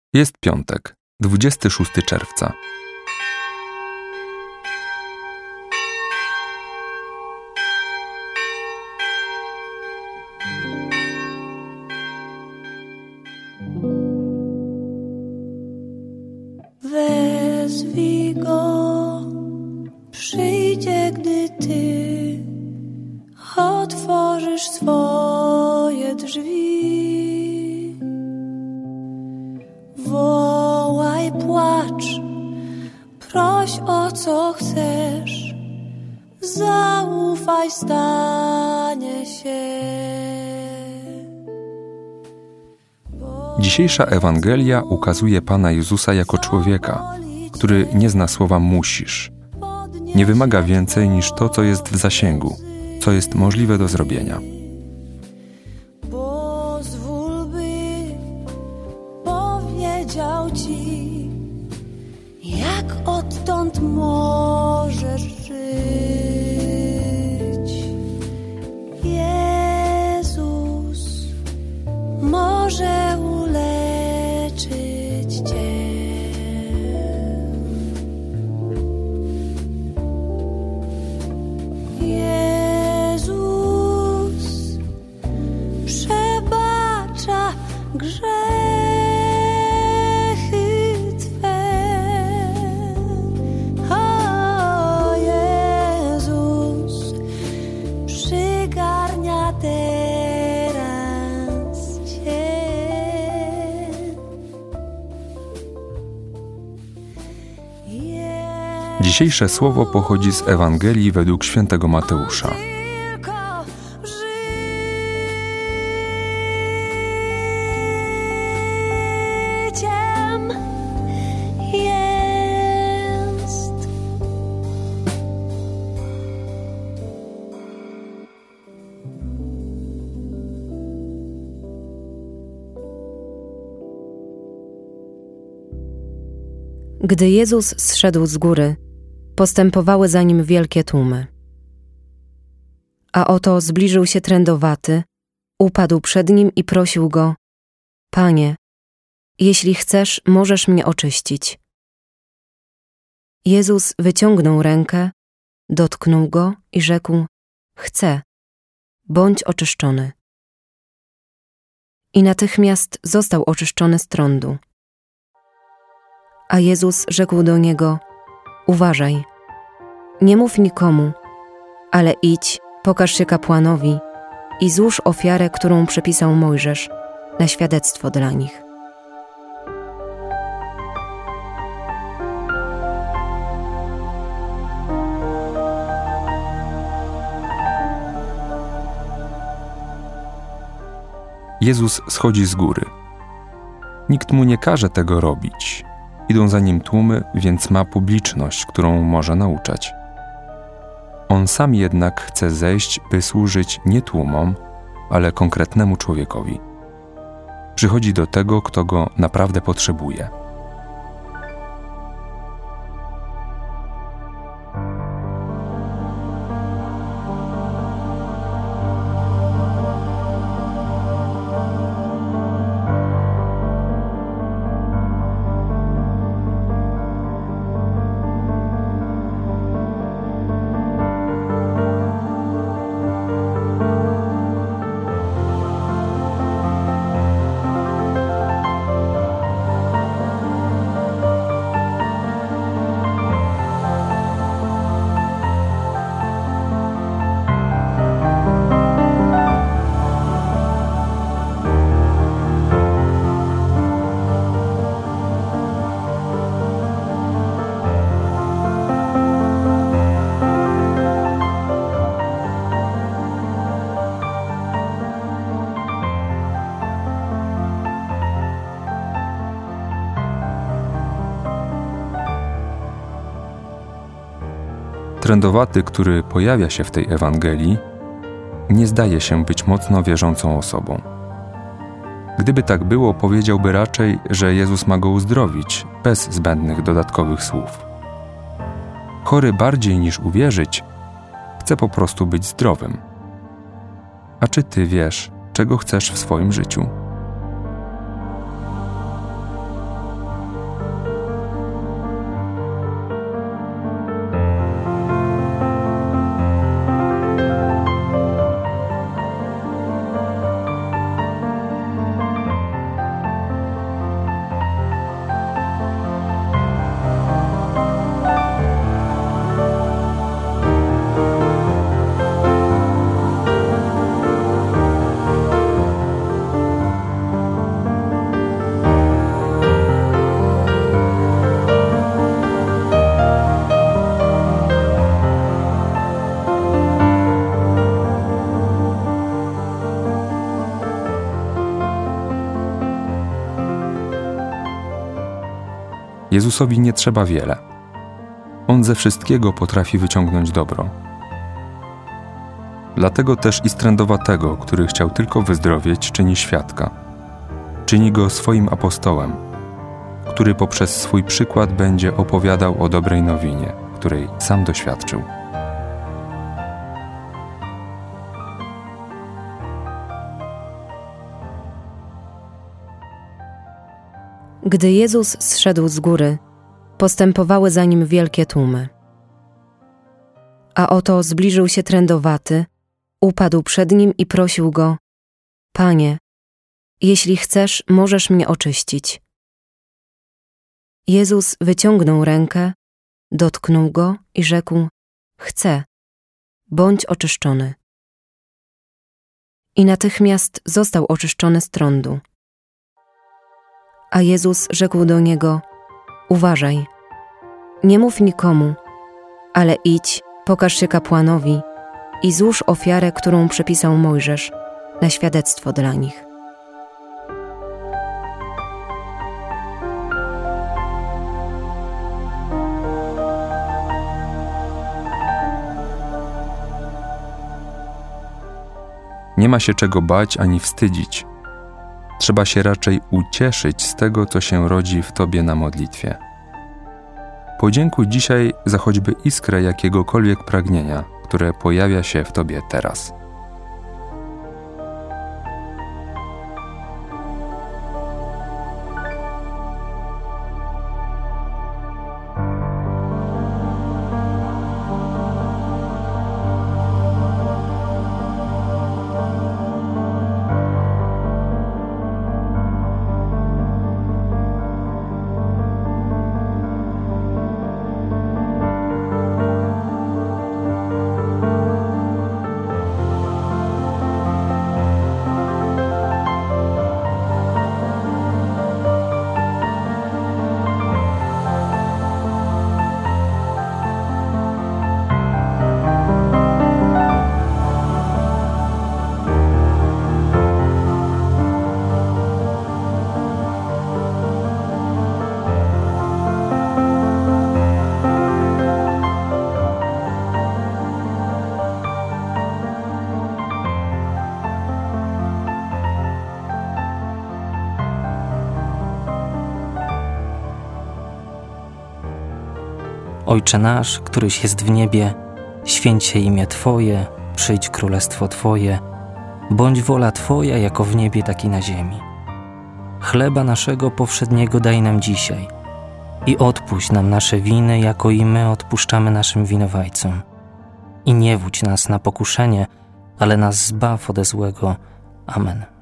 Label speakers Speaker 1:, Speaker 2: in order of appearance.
Speaker 1: Jest piątek, 26 czerwca.
Speaker 2: Wezwij go, przyjdzie, gdy ty otworzysz swoje drzwi. Wołaj, płacz, proś o co chcesz, zaufaj, stanie się.
Speaker 1: Dzisiejsza Ewangelia ukazuje Pana Jezusa jako człowieka, który nie zna słowa musisz. Nie wymaga więcej niż to, co jest w zasięgu, co jest możliwe do zrobienia.
Speaker 2: Pozwól, by powiedział ci, jak odtąd możesz żyć. Jezus może uleczyć cię. Jezus przebacza grzechy twe. O Jezus przygarnia teraz cię.
Speaker 1: Dzisiejsze słowo pochodzi z Ewangelii według świętego Mateusza.
Speaker 2: Tylko życiem jest.
Speaker 3: Gdy Jezus zszedł z góry, postępowały za nim wielkie tłumy. A oto zbliżył się trędowaty, upadł przed nim i prosił go: Panie, jeśli chcesz, możesz mnie oczyścić. Jezus wyciągnął rękę, dotknął go i rzekł: Chcę, bądź oczyszczony. I natychmiast został oczyszczony z trądu. A Jezus rzekł do niego: Uważaj, nie mów nikomu, ale idź, pokaż się kapłanowi i złóż ofiarę, którą przepisał Mojżesz, na świadectwo dla nich.
Speaker 1: Jezus schodzi z góry. Nikt mu nie każe tego robić. Idą za nim tłumy, więc ma publiczność, którą może nauczać. On sam jednak chce zejść, by służyć nie tłumom, ale konkretnemu człowiekowi. Przychodzi do tego, kto go naprawdę potrzebuje. Trędowaty, który pojawia się w tej Ewangelii, nie zdaje się być mocno wierzącą osobą. Gdyby tak było, powiedziałby raczej, że Jezus ma go uzdrowić, bez zbędnych dodatkowych słów. Chory bardziej niż uwierzyć, chce po prostu być zdrowym. A czy ty wiesz, czego chcesz w swoim życiu? Jezusowi nie trzeba wiele. On ze wszystkiego potrafi wyciągnąć dobro. Dlatego też i z trędowatego, który chciał tylko wyzdrowieć, czyni świadka. Czyni go swoim apostołem, który poprzez swój przykład będzie opowiadał o dobrej nowinie, której sam doświadczył.
Speaker 3: Gdy Jezus zszedł z góry, postępowały za nim wielkie tłumy. A oto zbliżył się trędowaty, upadł przed nim i prosił go: Panie, jeśli chcesz, możesz mnie oczyścić. Jezus wyciągnął rękę, dotknął go i rzekł: Chcę, bądź oczyszczony. I natychmiast został oczyszczony z trądu. A Jezus rzekł do niego: Uważaj, nie mów nikomu, ale idź, pokaż się kapłanowi i złóż ofiarę, którą przepisał Mojżesz, na świadectwo dla nich.
Speaker 1: Nie ma się czego bać ani wstydzić. Trzeba się raczej ucieszyć z tego, co się rodzi w tobie na modlitwie. Podziękuj dzisiaj za choćby iskrę jakiegokolwiek pragnienia, które pojawia się w tobie teraz.
Speaker 4: Ojcze nasz, któryś jest w niebie, święć się imię Twoje, przyjdź królestwo Twoje, bądź wola Twoja jako w niebie, tak i na ziemi. Chleba naszego powszedniego daj nam dzisiaj i odpuść nam nasze winy, jako i my odpuszczamy naszym winowajcom. I nie wódź nas na pokuszenie, ale nas zbaw ode złego. Amen.